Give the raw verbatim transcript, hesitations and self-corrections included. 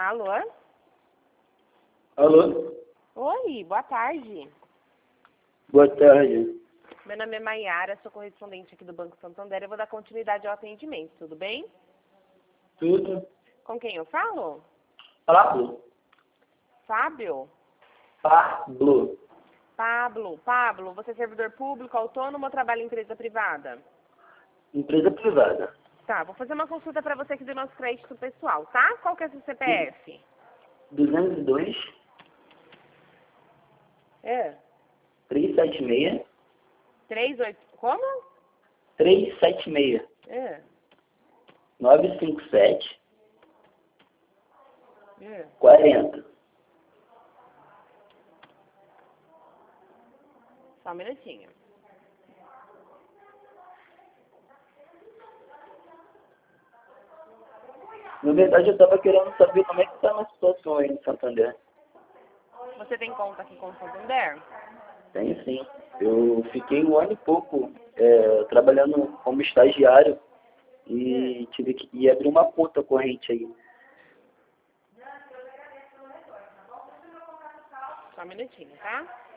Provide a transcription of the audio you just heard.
Alô? Alô? Oi, boa tarde. Boa tarde. Meu nome é Maiara, sou correspondente aqui do Banco Santander. Eu vou dar continuidade ao atendimento, tudo bem? Tudo? Com quem eu falo? Pablo? Fábio? Pablo. Pablo. Pablo, você é servidor público, autônomo ou trabalha em empresa privada? Empresa privada. Tá, vou fazer uma consulta para você aqui do nosso crédito pessoal, tá? Qual que é o seu C P F? duzentos e dois, É. trezentos e setenta e seis, Três, oito... Como? trezentos e setenta e seis, É. novecentos e cinquenta e sete, É. quarenta. Só um minutinho. Na verdade, eu estava querendo saber como é que está a situação aí no Santander. Você tem conta aqui com o Santander? Tenho sim. Eu fiquei um ano e pouco é, trabalhando como estagiário e tive que ir abrir uma conta corrente aí. Só um minutinho, tá?